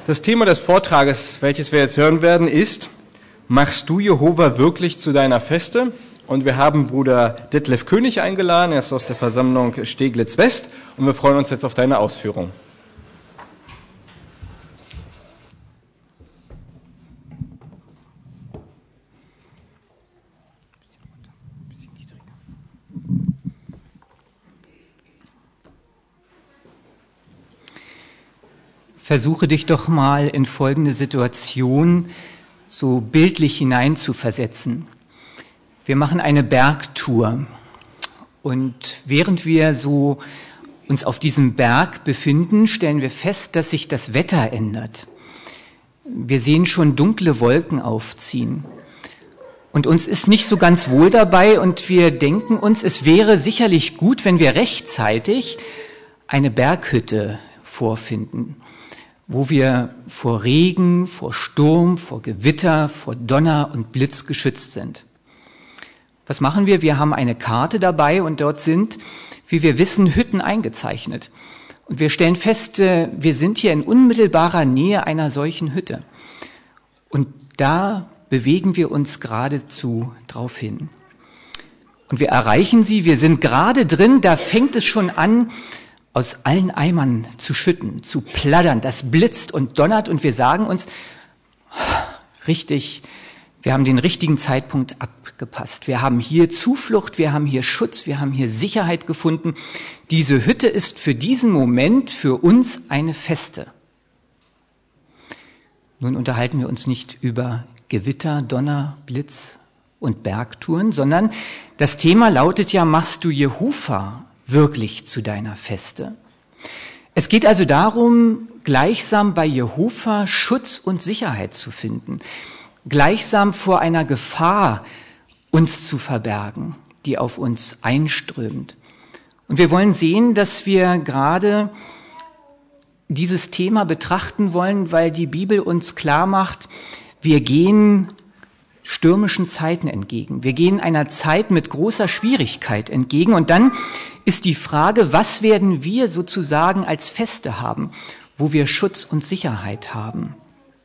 Das Thema des Vortrages, welches wir jetzt hören werden, ist: Machst du Jehova wirklich zu deiner Feste? Und wir haben Bruder Detlef König eingeladen, er ist aus der Versammlung Steglitz West, und wir freuen uns jetzt auf deine Ausführung. Versuche dich doch mal in folgende Situation so bildlich hineinzuversetzen. Wir machen eine Bergtour und während wir so uns auf diesem Berg befinden, stellen wir fest, dass sich das Wetter ändert. Wir sehen schon dunkle Wolken aufziehen und uns ist nicht so ganz wohl dabei und wir denken uns, es wäre sicherlich gut, wenn wir rechtzeitig eine Berghütte vorfinden, wo wir vor Regen, vor Sturm, vor Gewitter, vor Donner und Blitz geschützt sind. Was machen wir? Wir haben eine Karte dabei und dort sind, wie wir wissen, Hütten eingezeichnet. Und wir stellen fest, wir sind hier in unmittelbarer Nähe einer solchen Hütte. Und da bewegen wir uns geradezu drauf hin. Und wir erreichen sie, wir sind gerade drin, da fängt es schon an, aus allen Eimern zu schütten, zu plattern. Das blitzt und donnert und wir sagen uns, richtig, wir haben den richtigen Zeitpunkt abgepasst. Wir haben hier Zuflucht, wir haben hier Schutz, wir haben hier Sicherheit gefunden. Diese Hütte ist für diesen Moment für uns eine Feste. Nun unterhalten wir uns nicht über Gewitter, Donner, Blitz und Bergtouren, sondern das Thema lautet ja, machst du Jehova wirklich zu deiner Feste? Es geht also darum, gleichsam bei Jehova Schutz und Sicherheit zu finden, gleichsam vor einer Gefahr uns zu verbergen, die auf uns einströmt. Und wir wollen sehen, dass wir gerade dieses Thema betrachten wollen, weil die Bibel uns klar macht, wir gehen stürmischen Zeiten entgegen. Wir gehen einer Zeit mit großer Schwierigkeit entgegen und dann ist die Frage, was werden wir sozusagen als Feste haben, wo wir Schutz und Sicherheit haben?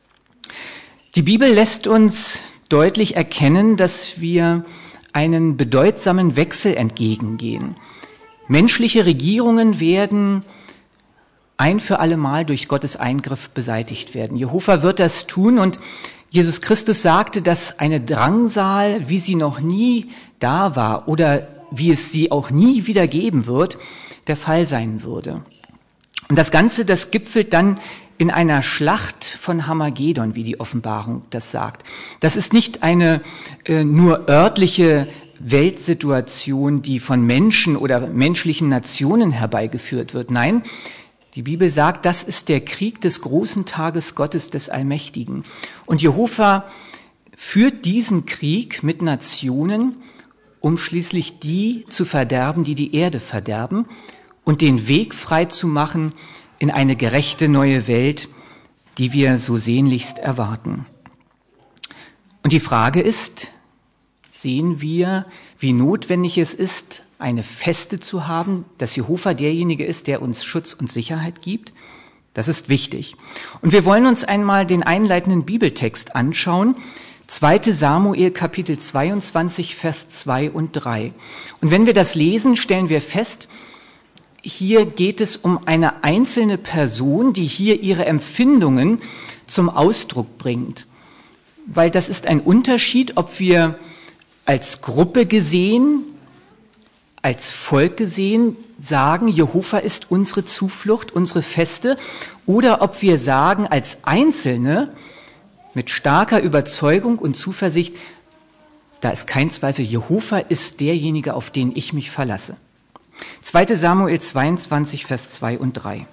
Die Bibel lässt uns deutlich erkennen, dass wir einen bedeutsamen Wechsel entgegengehen. Menschliche Regierungen werden ein für alle Mal durch Gottes Eingriff beseitigt werden. Jehova wird das tun und Jesus Christus sagte, dass eine Drangsal, wie sie noch nie da war oder wie es sie auch nie wieder geben wird, der Fall sein würde. Und das Ganze, das gipfelt dann in einer Schlacht von Hamagedon, wie die Offenbarung das sagt. Das ist nicht eine nur örtliche Weltsituation, die von Menschen oder menschlichen Nationen herbeigeführt wird. Nein, die Bibel sagt, das ist der Krieg des großen Tages Gottes, des Allmächtigen. Und Jehova führt diesen Krieg mit Nationen, um schließlich die zu verderben, die die Erde verderben und den Weg frei zu machen in eine gerechte neue Welt, die wir so sehnlichst erwarten. Und die Frage ist, sehen wir, wie notwendig es ist, eine Feste zu haben, dass Jehova derjenige ist, der uns Schutz und Sicherheit gibt? Das ist wichtig. Und wir wollen uns einmal den einleitenden Bibeltext anschauen. 2. Samuel, Kapitel 22, Vers 2 und 3. Und wenn wir das lesen, stellen wir fest, hier geht es um eine einzelne Person, die hier ihre Empfindungen zum Ausdruck bringt. Weil das ist ein Unterschied, ob wir als Gruppe gesehen, als Volk gesehen sagen, Jehova ist unsere Zuflucht, unsere Feste, oder ob wir sagen als Einzelne mit starker Überzeugung und Zuversicht, da ist kein Zweifel, Jehova ist derjenige, auf den ich mich verlasse. 2. Samuel 22, Vers 2 und 3.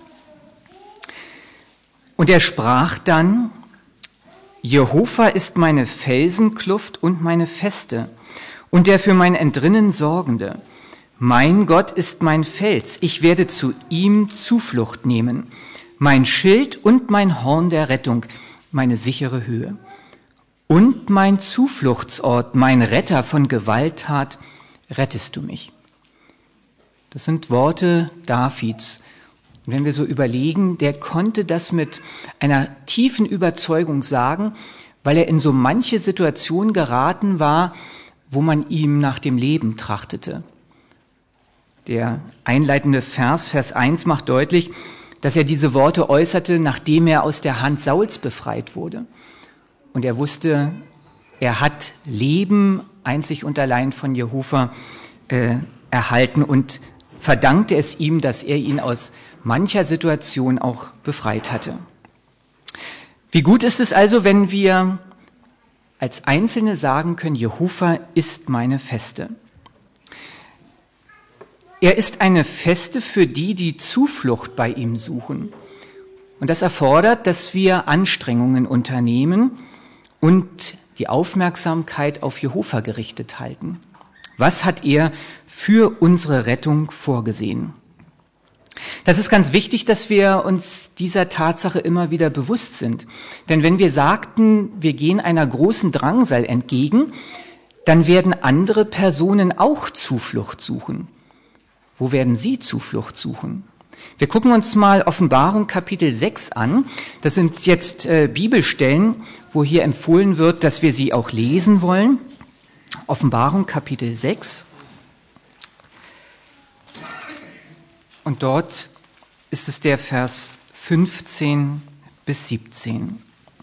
Und er sprach dann, Jehova ist meine Felsenkluft und meine Feste und der für mein Entrinnen Sorgende. Mein Gott ist mein Fels, ich werde zu ihm Zuflucht nehmen. Mein Schild und mein Horn der Rettung, meine sichere Höhe. Und mein Zufluchtsort, mein Retter von Gewalttat, rettest du mich. Das sind Worte Davids. Und wenn wir so überlegen, der konnte das mit einer tiefen Überzeugung sagen, weil er in so manche Situation geraten war, wo man ihm nach dem Leben trachtete. Der einleitende Vers 1 macht deutlich, dass er diese Worte äußerte, nachdem er aus der Hand Sauls befreit wurde. Und er wusste, er hat Leben einzig und allein von Jehova erhalten und verdankte es ihm, dass er ihn aus mancher Situation auch befreit hatte. Wie gut ist es also, wenn wir als Einzelne sagen können, Jehova ist meine Feste. Er ist eine Feste für die, die Zuflucht bei ihm suchen. Und das erfordert, dass wir Anstrengungen unternehmen und die Aufmerksamkeit auf Jehova gerichtet halten. Was hat er für unsere Rettung vorgesehen? Das ist ganz wichtig, dass wir uns dieser Tatsache immer wieder bewusst sind. Denn wenn wir sagten, wir gehen einer großen Drangsal entgegen, dann werden andere Personen auch Zuflucht suchen. Wo werden sie Zuflucht suchen? Wir gucken uns mal Offenbarung Kapitel 6 an. Das sind jetzt Bibelstellen, wo hier empfohlen wird, dass wir sie auch lesen wollen. Offenbarung Kapitel 6. Und dort ist es der Vers 15 bis 17.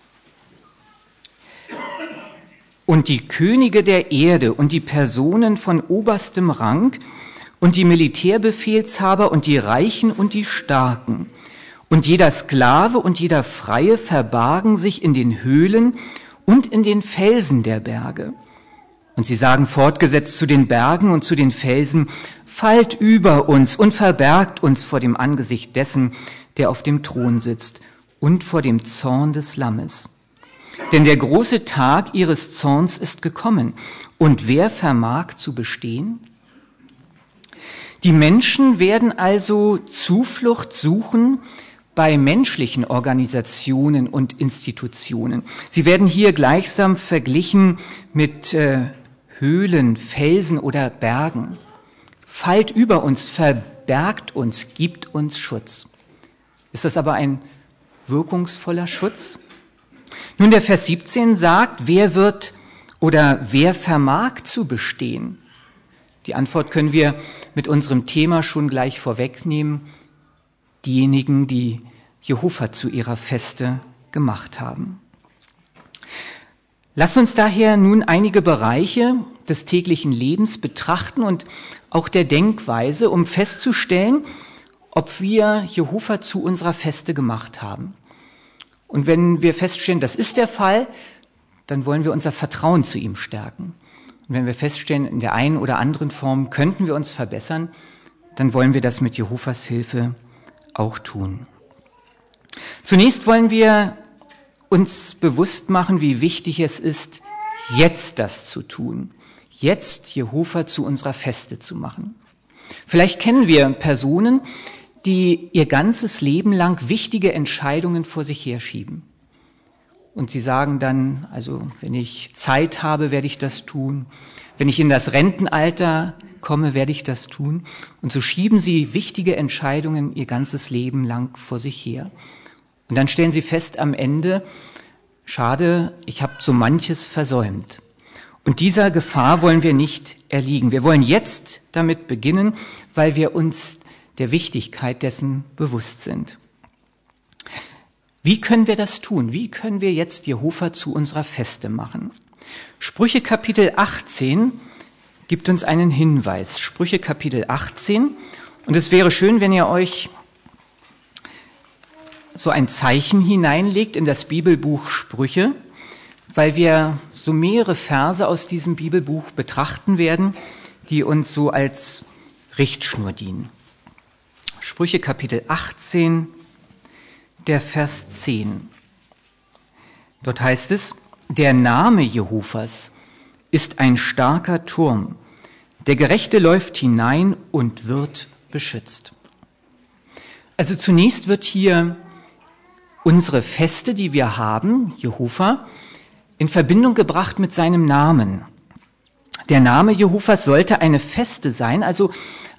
Und die Könige der Erde und die Personen von oberstem Rang und die Militärbefehlshaber und die Reichen und die Starken und jeder Sklave und jeder Freie verbargen sich in den Höhlen und in den Felsen der Berge. Und sie sagen fortgesetzt zu den Bergen und zu den Felsen, fallt über uns und verbergt uns vor dem Angesicht dessen, der auf dem Thron sitzt und vor dem Zorn des Lammes. Denn der große Tag ihres Zorns ist gekommen. Und wer vermag zu bestehen? Die Menschen werden also Zuflucht suchen bei menschlichen Organisationen und Institutionen. Sie werden hier gleichsam verglichen mit Höhlen, Felsen oder Bergen. Fallt über uns, verbergt uns, gibt uns Schutz. Ist das aber ein wirkungsvoller Schutz? Nun, der Vers 17 sagt, wer wird oder wer vermag zu bestehen? Die Antwort können wir mit unserem Thema schon gleich vorwegnehmen. Diejenigen, die Jehova zu ihrer Feste gemacht haben. Lasst uns daher nun einige Bereiche des täglichen Lebens betrachten und auch der Denkweise, um festzustellen, ob wir Jehova zu unserer Feste gemacht haben. Und wenn wir feststellen, das ist der Fall, dann wollen wir unser Vertrauen zu ihm stärken. Und wenn wir feststellen, in der einen oder anderen Form könnten wir uns verbessern, dann wollen wir das mit Jehovas Hilfe auch tun. Zunächst wollen wir uns bewusst machen, wie wichtig es ist, jetzt das zu tun, jetzt Jehova zu unserer Feste zu machen. Vielleicht kennen wir Personen, die ihr ganzes Leben lang wichtige Entscheidungen vor sich herschieben. Und sie sagen dann, also wenn ich Zeit habe, werde ich das tun. Wenn ich in das Rentenalter komme, werde ich das tun. Und so schieben sie wichtige Entscheidungen ihr ganzes Leben lang vor sich her. Und dann stellen sie fest am Ende, schade, ich habe so manches versäumt. Und dieser Gefahr wollen wir nicht erliegen. Wir wollen jetzt damit beginnen, weil wir uns der Wichtigkeit dessen bewusst sind. Wie können wir das tun? Wie können wir jetzt Jehova zu unserer Feste machen? Sprüche Kapitel 18 gibt uns einen Hinweis. Sprüche Kapitel 18. Und es wäre schön, wenn ihr euch so ein Zeichen hineinlegt in das Bibelbuch Sprüche, weil wir so mehrere Verse aus diesem Bibelbuch betrachten werden, die uns so als Richtschnur dienen. Sprüche Kapitel 18, der Vers 10. Dort heißt es, der Name Jehovas ist ein starker Turm. Der Gerechte läuft hinein und wird beschützt. Also zunächst wird hier unsere Feste, die wir haben, Jehova, in Verbindung gebracht mit seinem Namen. Der Name Jehovas sollte eine Feste sein, also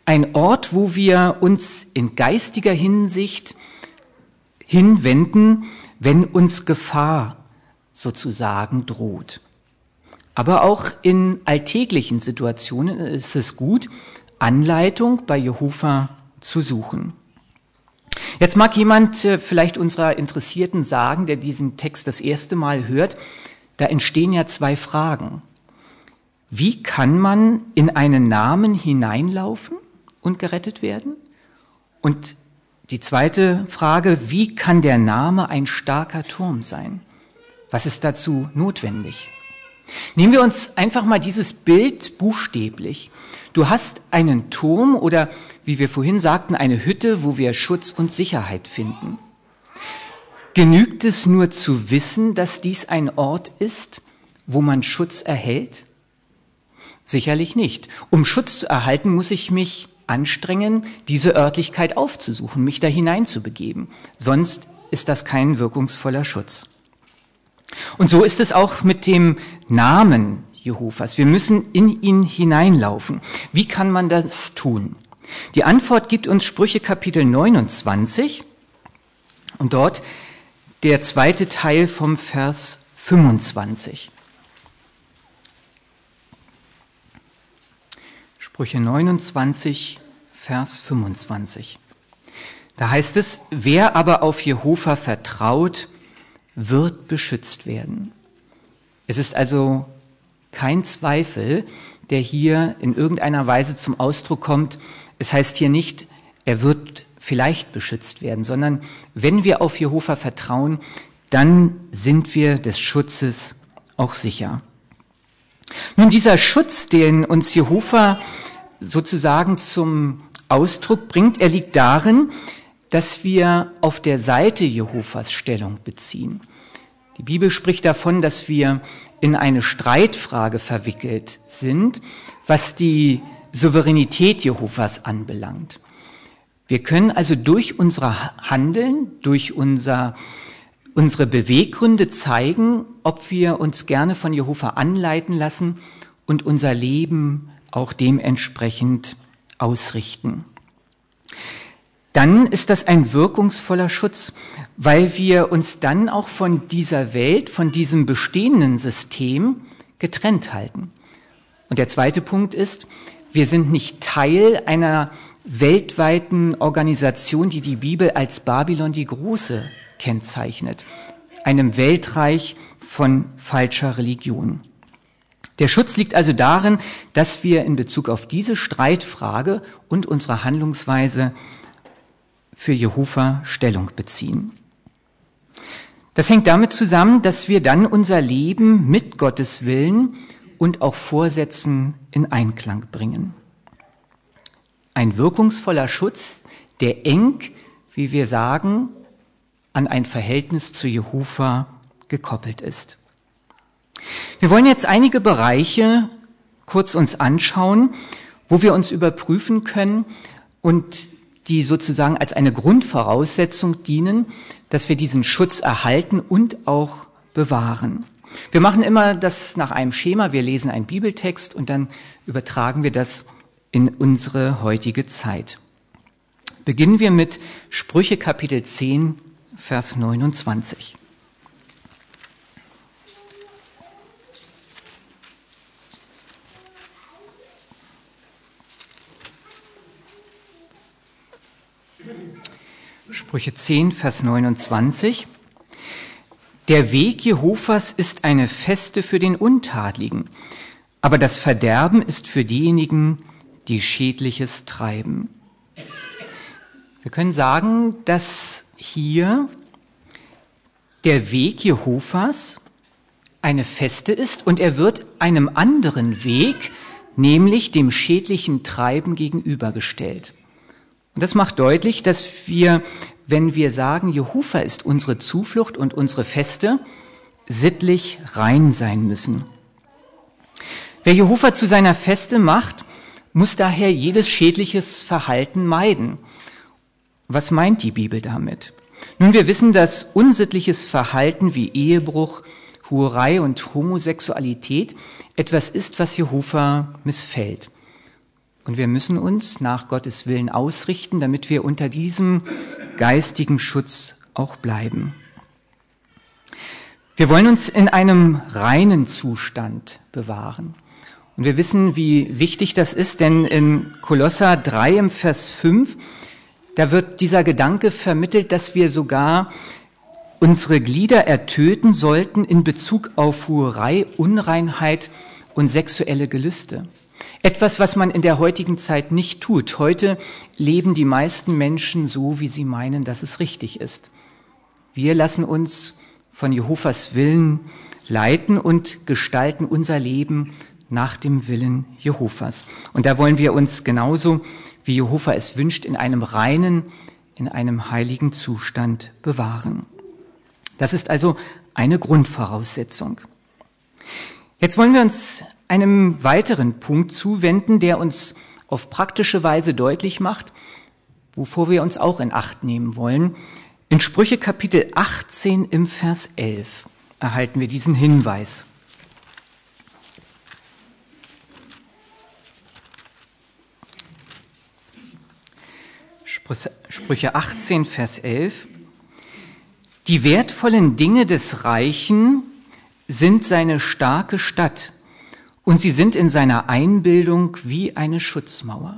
Ein Ort, wo wir uns in geistiger Hinsicht hinwenden, wenn uns Gefahr sozusagen droht. Aber auch in alltäglichen Situationen ist es gut, Anleitung bei Jehova zu suchen. Jetzt mag jemand vielleicht unserer Interessierten sagen, der diesen Text das erste Mal hört, da entstehen ja zwei Fragen. Wie kann man in einen Namen hineinlaufen und gerettet werden? Und die zweite Frage, wie kann der Name ein starker Turm sein? Was ist dazu notwendig? Nehmen wir uns einfach mal dieses Bild buchstäblich. Du hast einen Turm oder, wie wir vorhin sagten, eine Hütte, wo wir Schutz und Sicherheit finden. Genügt es nur zu wissen, dass dies ein Ort ist, wo man Schutz erhält? Sicherlich nicht. Um Schutz zu erhalten, muss ich mich anstrengen, diese Örtlichkeit aufzusuchen, mich da hineinzubegeben. Sonst ist das kein wirkungsvoller Schutz. Und so ist es auch mit dem Namen Jehovas. Wir müssen in ihn hineinlaufen. Wie kann man das tun? Die Antwort gibt uns Sprüche Kapitel 29 und dort der zweite Teil vom Vers 25. Sprüche 29, Vers 25. Da heißt es, wer aber auf Jehova vertraut, wird beschützt werden. Es ist also kein Zweifel, der hier in irgendeiner Weise zum Ausdruck kommt. Es heißt hier nicht, er wird vielleicht beschützt werden, sondern wenn wir auf Jehova vertrauen, dann sind wir des Schutzes auch sicher. Nun, dieser Schutz, den uns Jehova sozusagen zum Ausdruck bringt, er liegt darin, dass wir auf der Seite Jehovas Stellung beziehen. Die Bibel spricht davon, dass wir in eine Streitfrage verwickelt sind, was die Souveränität Jehovas anbelangt. Wir können also durch unser Handeln, durch unsere Beweggründe zeigen, ob wir uns gerne von Jehova anleiten lassen und unser Leben auch dementsprechend ausrichten. Dann ist das ein wirkungsvoller Schutz, weil wir uns dann auch von dieser Welt, von diesem bestehenden System getrennt halten. Und der zweite Punkt ist, wir sind nicht Teil einer weltweiten Organisation, die die Bibel als Babylon die Große kennzeichnet, einem Weltreich von falscher Religion. Der Schutz liegt also darin, dass wir in Bezug auf diese Streitfrage und unsere Handlungsweise für Jehova Stellung beziehen. Das hängt damit zusammen, dass wir dann unser Leben mit Gottes Willen und auch Vorsätzen in Einklang bringen. Ein wirkungsvoller Schutz, der eng, wie wir sagen, an ein Verhältnis zu Jehova gekoppelt ist. Wir wollen jetzt einige Bereiche kurz uns anschauen, wo wir uns überprüfen können und die sozusagen als eine Grundvoraussetzung dienen, dass wir diesen Schutz erhalten und auch bewahren. Wir machen immer das nach einem Schema, wir lesen einen Bibeltext und dann übertragen wir das in unsere heutige Zeit. Beginnen wir mit Sprüche Kapitel 10, Vers 29. Sprüche 10, Vers 29. Der Weg Jehovas ist eine Feste für den Untadeligen, aber das Verderben ist für diejenigen, die Schädliches treiben. Wir können sagen, dass hier der Weg Jehovas eine Feste ist und er wird einem anderen Weg, nämlich dem schädlichen Treiben gegenübergestellt. Und das macht deutlich, dass wir, wenn wir sagen, Jehova ist unsere Zuflucht und unsere Feste, sittlich rein sein müssen. Wer Jehova zu seiner Feste macht, muss daher jedes schädliches Verhalten meiden. Was meint die Bibel damit? Nun, wir wissen, dass unsittliches Verhalten wie Ehebruch, Hurerei und Homosexualität etwas ist, was Jehova missfällt. Und wir müssen uns nach Gottes Willen ausrichten, damit wir unter diesem geistigen Schutz auch bleiben. Wir wollen uns in einem reinen Zustand bewahren. Und wir wissen, wie wichtig das ist, denn in Kolosser 3 im Vers 5, da wird dieser Gedanke vermittelt, dass wir sogar unsere Glieder ertöten sollten in Bezug auf Hurerei, Unreinheit und sexuelle Gelüste. Etwas, was man in der heutigen Zeit nicht tut. Heute leben die meisten Menschen so, wie sie meinen, dass es richtig ist. Wir lassen uns von Jehovas Willen leiten und gestalten unser Leben nach dem Willen Jehovas. Und da wollen wir uns genauso, wie Jehova es wünscht, in einem reinen, in einem heiligen Zustand bewahren. Das ist also eine Grundvoraussetzung. Jetzt wollen wir uns einem weiteren Punkt zuwenden, der uns auf praktische Weise deutlich macht, wovor wir uns auch in Acht nehmen wollen. In Sprüche Kapitel 18 im Vers 11 erhalten wir diesen Hinweis. Sprüche 18, Vers 11. Die wertvollen Dinge des Reichen sind seine starke Stadt, und sie sind in seiner Einbildung wie eine Schutzmauer.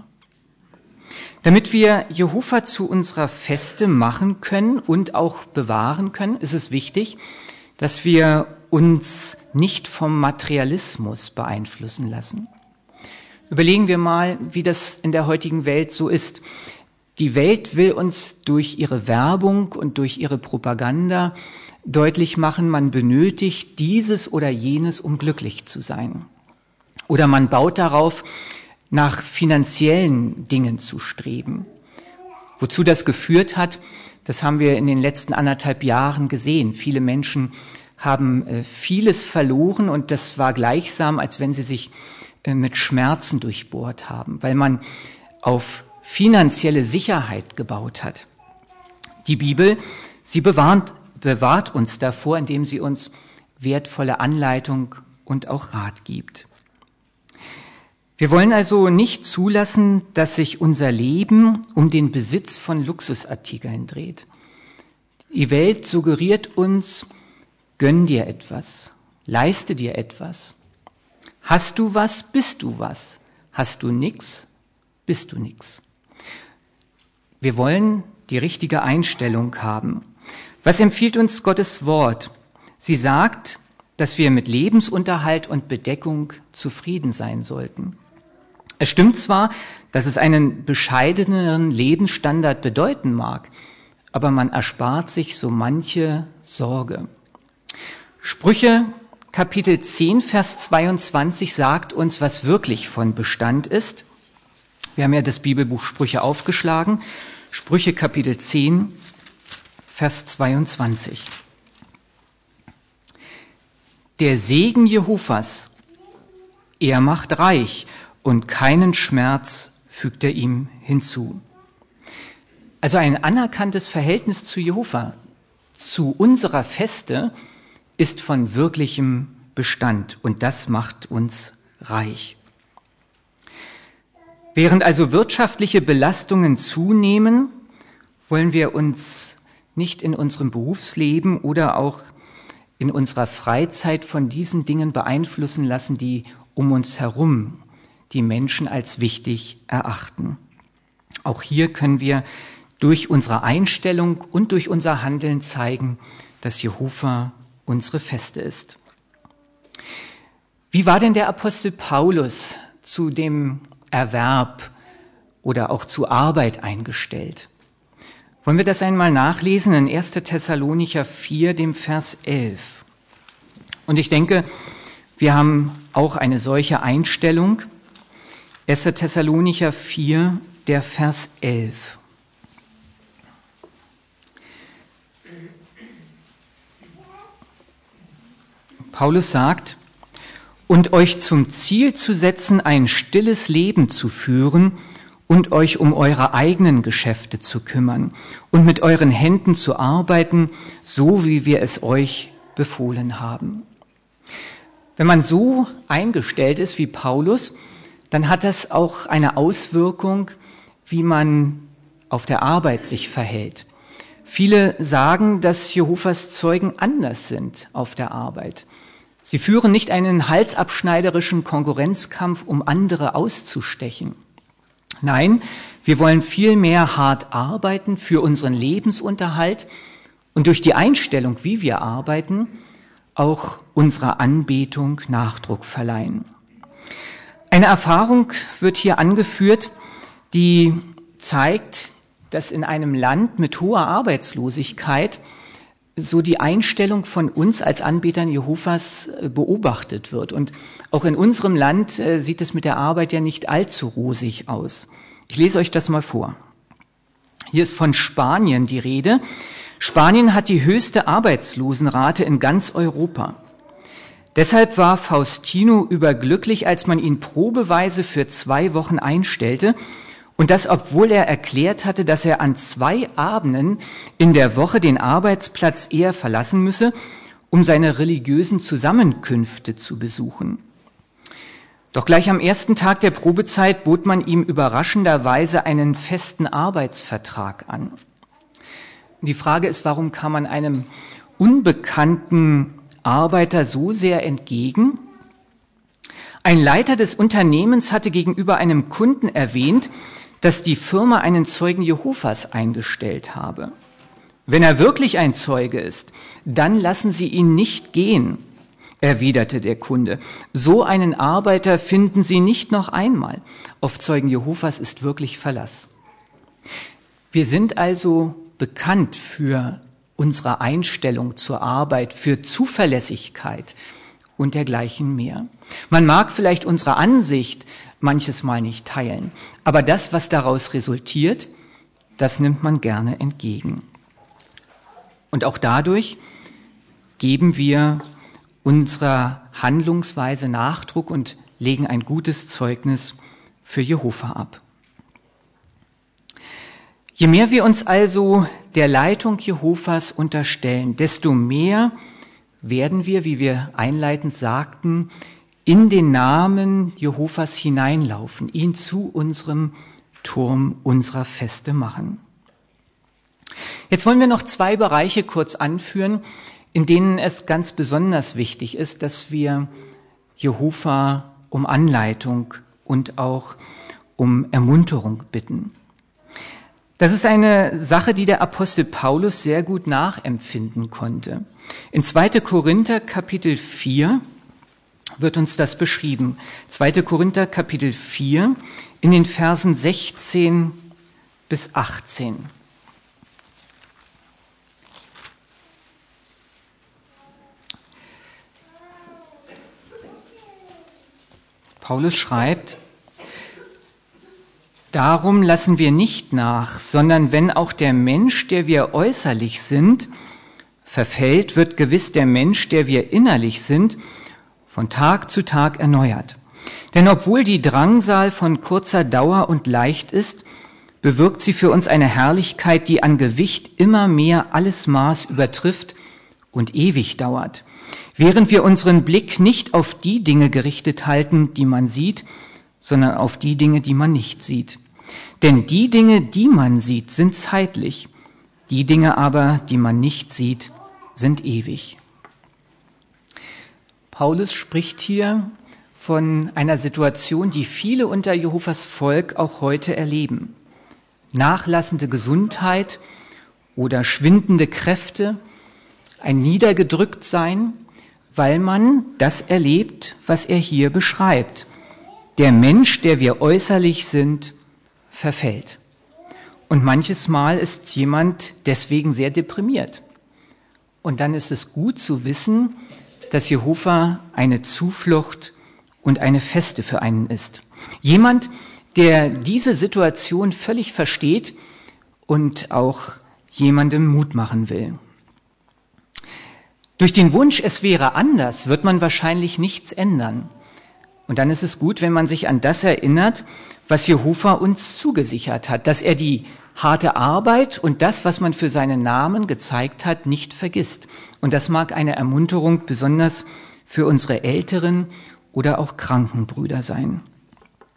Damit wir Jehova zu unserer Feste machen können und auch bewahren können, ist es wichtig, dass wir uns nicht vom Materialismus beeinflussen lassen. Überlegen wir mal, wie das in der heutigen Welt so ist. Die Welt will uns durch ihre Werbung und durch ihre Propaganda deutlich machen, man benötigt dieses oder jenes, um glücklich zu sein. Oder man baut darauf, nach finanziellen Dingen zu streben. Wozu das geführt hat, das haben wir in den letzten 1,5 Jahren gesehen. Viele Menschen haben vieles verloren und das war gleichsam, als wenn sie sich mit Schmerzen durchbohrt haben, weil man auf finanzielle Sicherheit gebaut hat. Die Bibel, sie bewahrt uns davor, indem sie uns wertvolle Anleitung und auch Rat gibt. Wir wollen also nicht zulassen, dass sich unser Leben um den Besitz von Luxusartikeln dreht. Die Welt suggeriert uns, gönn dir etwas, leiste dir etwas. Hast du was, bist du was. Hast du nix, bist du nix. Wir wollen die richtige Einstellung haben. Was empfiehlt uns Gottes Wort? Sie sagt, dass wir mit Lebensunterhalt und Bedeckung zufrieden sein sollten. Es stimmt zwar, dass es einen bescheideneren Lebensstandard bedeuten mag, aber man erspart sich so manche Sorge. Sprüche Kapitel 10, Vers 22 sagt uns, was wirklich von Bestand ist. Wir haben ja das Bibelbuch Sprüche aufgeschlagen. Sprüche Kapitel 10, Vers 22. Der Segen Jehovas, er macht reich, und keinen Schmerz fügt er ihm hinzu. Also ein anerkanntes Verhältnis zu Jehova, zu unserer Feste, ist von wirklichem Bestand und das macht uns reich. Während also wirtschaftliche Belastungen zunehmen, wollen wir uns nicht in unserem Berufsleben oder auch in unserer Freizeit von diesen Dingen beeinflussen lassen, die um uns herum die Menschen als wichtig erachten. Auch hier können wir durch unsere Einstellung und durch unser Handeln zeigen, dass Jehova unsere Feste ist. Wie war denn der Apostel Paulus zu dem Erwerb oder auch zu Arbeit eingestellt? Wollen wir das einmal nachlesen in 1. Thessalonicher 4, dem Vers 11. Und ich denke, wir haben auch eine solche Einstellung. 1. Thessalonicher 4, der Vers 11. Paulus sagt, und euch zum Ziel zu setzen, ein stilles Leben zu führen und euch um eure eigenen Geschäfte zu kümmern und mit euren Händen zu arbeiten, so wie wir es euch befohlen haben. Wenn man so eingestellt ist wie Paulus, dann hat das auch eine Auswirkung, wie man auf der Arbeit sich verhält. Viele sagen, dass Jehovas Zeugen anders sind auf der Arbeit. Sie führen nicht einen halsabschneiderischen Konkurrenzkampf, um andere auszustechen. Nein, wir wollen vielmehr hart arbeiten für unseren Lebensunterhalt und durch die Einstellung, wie wir arbeiten, auch unserer Anbetung Nachdruck verleihen. Eine Erfahrung wird hier angeführt, die zeigt, dass in einem Land mit hoher Arbeitslosigkeit so die Einstellung von uns als Anbetern Jehovas beobachtet wird. Und auch in unserem Land sieht es mit der Arbeit ja nicht allzu rosig aus. Ich lese euch das mal vor. Hier ist von Spanien die Rede. Spanien hat die höchste Arbeitslosenrate in ganz Europa. Deshalb war Faustino überglücklich, als man ihn probeweise für 2 Wochen einstellte. Und das, obwohl er erklärt hatte, dass er an 2 Abenden in der Woche den Arbeitsplatz eher verlassen müsse, um seine religiösen Zusammenkünfte zu besuchen. Doch gleich am ersten Tag der Probezeit bot man ihm überraschenderweise einen festen Arbeitsvertrag an. Die Frage ist, warum kam man einem unbekannten Arbeiter so sehr entgegen? Ein Leiter des Unternehmens hatte gegenüber einem Kunden erwähnt, dass die Firma einen Zeugen Jehovas eingestellt habe. Wenn er wirklich ein Zeuge ist, dann lassen Sie ihn nicht gehen, erwiderte der Kunde. So einen Arbeiter finden Sie nicht noch einmal. Auf Zeugen Jehovas ist wirklich Verlass. Wir sind also bekannt für unsere Einstellung zur Arbeit, für Zuverlässigkeit und dergleichen mehr. Man mag vielleicht unsere Ansicht manches Mal nicht teilen, aber das, was daraus resultiert, das nimmt man gerne entgegen. Und auch dadurch geben wir unserer Handlungsweise Nachdruck und legen ein gutes Zeugnis für Jehova ab. Je mehr wir uns also der Leitung Jehovas unterstellen, desto mehr werden wir, wie wir einleitend sagten, in den Namen Jehovas hineinlaufen, ihn zu unserem Turm unserer Feste machen. Jetzt wollen wir noch 2 Bereiche kurz anführen, in denen es ganz besonders wichtig ist, dass wir Jehova um Anleitung und auch um Ermunterung bitten. Das ist eine Sache, die der Apostel Paulus sehr gut nachempfinden konnte. In 2. Korinther Kapitel 4 wird uns das beschrieben. 2. Korinther Kapitel 4 in den Versen 16 bis 18. Paulus schreibt: Darum lassen wir nicht nach, sondern wenn auch der Mensch, der wir äußerlich sind, verfällt, wird gewiss der Mensch, der wir innerlich sind, von Tag zu Tag erneuert. Denn obwohl die Drangsal von kurzer Dauer und leicht ist, bewirkt sie für uns eine Herrlichkeit, die an Gewicht immer mehr alles Maß übertrifft und ewig dauert. Während wir unseren Blick nicht auf die Dinge gerichtet halten, die man sieht, sondern auf die Dinge, die man nicht sieht. Denn die Dinge, die man sieht, sind zeitlich. Die Dinge aber, die man nicht sieht, sind ewig. Paulus spricht hier von einer Situation, die viele unter Jehovas Volk auch heute erleben. Nachlassende Gesundheit oder schwindende Kräfte, ein Niedergedrücktsein, weil man das erlebt, was er hier beschreibt. Der Mensch, der wir äußerlich sind, verfällt. Und manches Mal ist jemand deswegen sehr deprimiert. Und dann ist es gut zu wissen, dass Jehova eine Zuflucht und eine Feste für einen ist. Jemand, der diese Situation völlig versteht und auch jemandem Mut machen will. Durch den Wunsch, es wäre anders, wird man wahrscheinlich nichts ändern. Und dann ist es gut, wenn man sich an das erinnert, was Jehova uns zugesichert hat, dass er die harte Arbeit und das, was man für seinen Namen gezeigt hat, nicht vergisst. Und das mag eine Ermunterung besonders für unsere älteren oder auch kranken Brüder sein.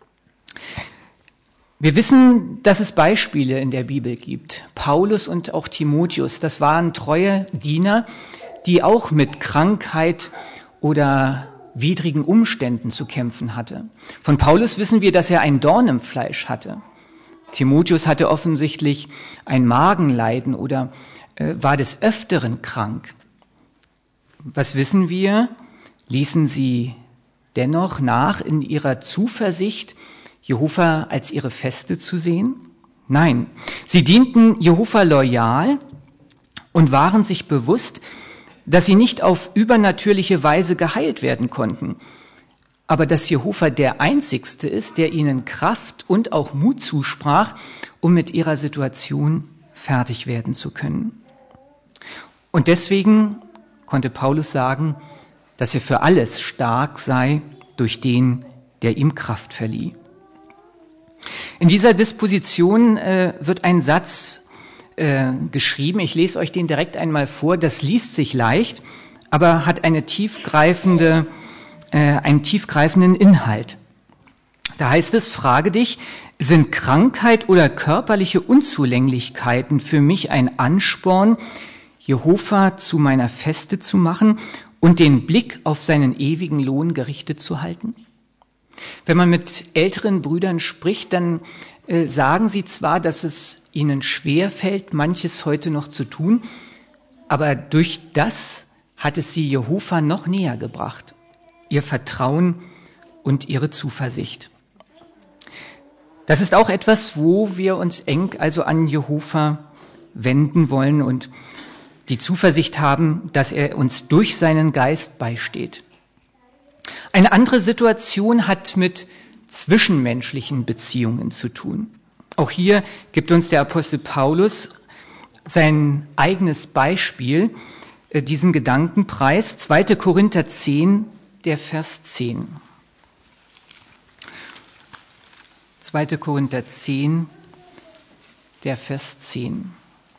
Wir wissen, dass es Beispiele in der Bibel gibt. Paulus und auch Timotheus, das waren treue Diener, die auch mit Krankheit oder widrigen Umständen zu kämpfen hatte. Von Paulus wissen wir, dass er ein Dorn im Fleisch hatte. Timotheus hatte offensichtlich ein Magenleiden oder war des Öfteren krank. Was wissen wir? Ließen sie dennoch nach in ihrer Zuversicht, Jehova als ihre Feste zu sehen? Nein, sie dienten Jehova loyal und waren sich bewusst, dass sie nicht auf übernatürliche Weise geheilt werden konnten, aber dass Jehova der Einzigste ist, der ihnen Kraft und auch Mut zusprach, um mit ihrer Situation fertig werden zu können. Und deswegen konnte Paulus sagen, dass er für alles stark sei durch den, der ihm Kraft verlieh. In dieser Disposition wird ein Satz geschrieben. Ich lese euch den direkt einmal vor. Das liest sich leicht, aber hat einen tiefgreifenden Inhalt. Da heißt es, frage dich, sind Krankheit oder körperliche Unzulänglichkeiten für mich ein Ansporn, Jehova zu meiner Feste zu machen und den Blick auf seinen ewigen Lohn gerichtet zu halten? Wenn man mit älteren Brüdern spricht, dann sagen sie zwar, dass es ihnen schwer fällt, manches heute noch zu tun, aber durch das hat es sie Jehova noch näher gebracht, ihr Vertrauen und ihre Zuversicht. Das ist auch etwas, wo wir uns eng also an Jehova wenden wollen und die Zuversicht haben, dass er uns durch seinen Geist beisteht. Eine andere Situation hat mit zwischenmenschlichen Beziehungen zu tun. Auch hier gibt uns der Apostel Paulus sein eigenes Beispiel, diesen Gedankenpreis, 2. Korinther 10, der Vers 10. 2. Korinther 10, der Vers 10.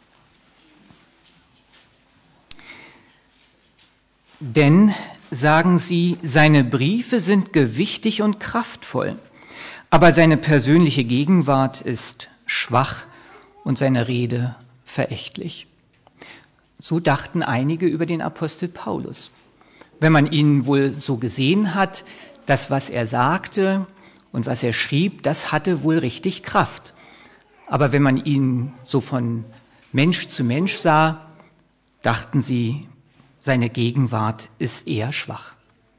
Denn, sagen sie, seine Briefe sind gewichtig und kraftvoll, aber seine persönliche Gegenwart ist schwach und seine Rede verächtlich. So dachten einige über den Apostel Paulus. Wenn man ihn wohl so gesehen hat, das, was er sagte und was er schrieb, das hatte wohl richtig Kraft. Aber wenn man ihn so von Mensch zu Mensch sah, dachten sie, seine Gegenwart ist eher schwach.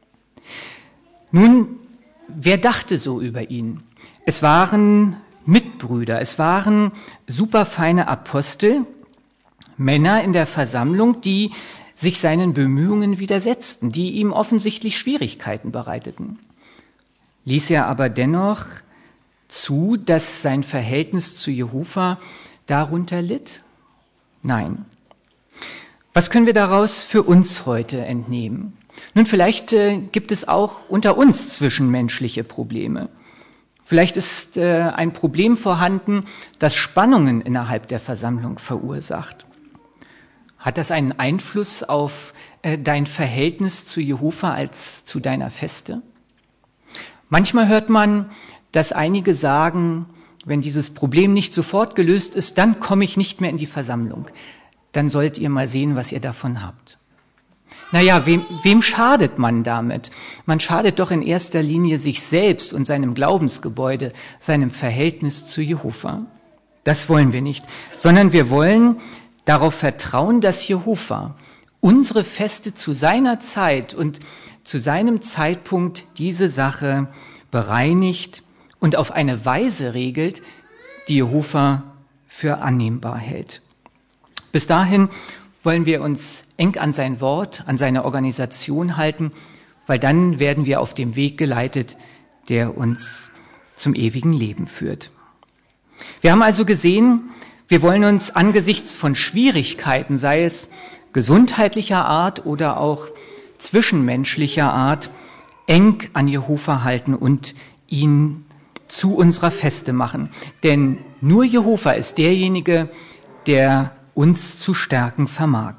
Nun, wer dachte so über ihn? Es waren Mitbrüder, es waren superfeine Apostel, Männer in der Versammlung, die sich seinen Bemühungen widersetzten, die ihm offensichtlich Schwierigkeiten bereiteten. Ließ er aber dennoch zu, dass sein Verhältnis zu Jehova darunter litt? Nein. Was können wir daraus für uns heute entnehmen? Nun, vielleicht gibt es auch unter uns zwischenmenschliche Probleme. Vielleicht ist ein Problem vorhanden, das Spannungen innerhalb der Versammlung verursacht. Hat das einen Einfluss auf dein Verhältnis zu Jehova als zu deiner Feste? Manchmal hört man, dass einige sagen, wenn dieses Problem nicht sofort gelöst ist, dann komme ich nicht mehr in die Versammlung. Dann sollt ihr mal sehen, was ihr davon habt. Naja, wem schadet man damit? Man schadet doch in erster Linie sich selbst und seinem Glaubensgebäude, seinem Verhältnis zu Jehova. Das wollen wir nicht, sondern wir wollen darauf vertrauen, dass Jehova unsere Feste zu seiner Zeit und zu seinem Zeitpunkt diese Sache bereinigt und auf eine Weise regelt, die Jehova für annehmbar hält. Bis dahin wollen wir uns eng an sein Wort, an seine Organisation halten, weil dann werden wir auf dem Weg geleitet, der uns zum ewigen Leben führt. Wir haben also gesehen, wir wollen uns angesichts von Schwierigkeiten, sei es gesundheitlicher Art oder auch zwischenmenschlicher Art, eng an Jehova halten und ihn zu unserer Feste machen. Denn nur Jehova ist derjenige, der uns zu stärken vermag.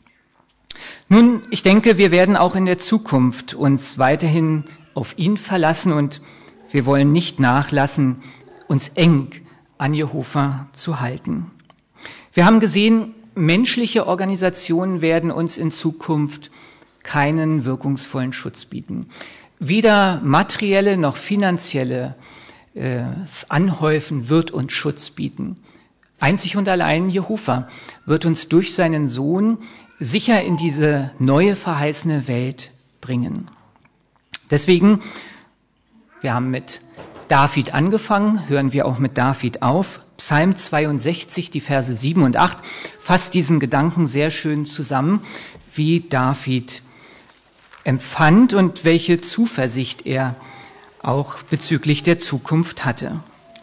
Nun, ich denke, wir werden auch in der Zukunft uns weiterhin auf ihn verlassen und wir wollen nicht nachlassen, uns eng an Jehova zu halten. Wir haben gesehen, menschliche Organisationen werden uns in Zukunft keinen wirkungsvollen Schutz bieten. Weder materielle noch finanzielle Anhäufen wird uns Schutz bieten. Einzig und allein Jehova wird uns durch seinen Sohn sicher in diese neue verheißene Welt bringen. Deswegen, wir haben mit David angefangen, hören wir auch mit David auf. Psalm 62, die Verse 7 und 8, fasst diesen Gedanken sehr schön zusammen, wie David empfand und welche Zuversicht er auch bezüglich der Zukunft hatte.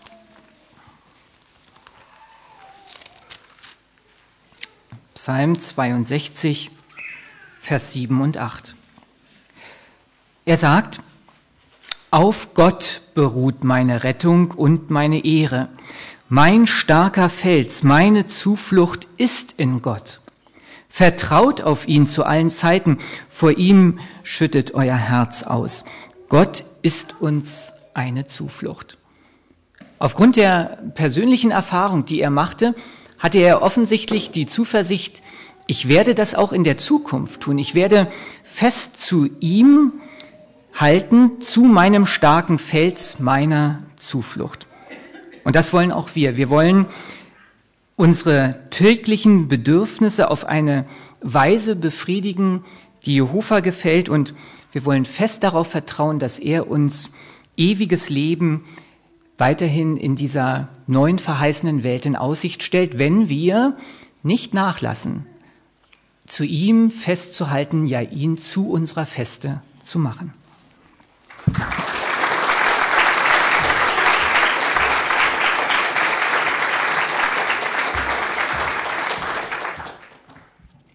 Psalm 62, Vers 7 und 8. Er sagt, auf Gott beruht meine Rettung und meine Ehre. Mein starker Fels, meine Zuflucht ist in Gott. Vertraut auf ihn zu allen Zeiten, vor ihm schüttet euer Herz aus. Gott ist uns eine Zuflucht. Aufgrund der persönlichen Erfahrung, die er machte, hatte er offensichtlich die Zuversicht, ich werde das auch in der Zukunft tun. Ich werde fest zu ihm halten, zu meinem starken Fels, meiner Zuflucht. Und das wollen auch wir. Wir wollen unsere täglichen Bedürfnisse auf eine Weise befriedigen, die Jehova gefällt, und wir wollen fest darauf vertrauen, dass er uns ewiges Leben weiterhin in dieser neuen verheißenen Welt in Aussicht stellt, wenn wir nicht nachlassen, zu ihm festzuhalten, ja ihn zu unserer Feste zu machen.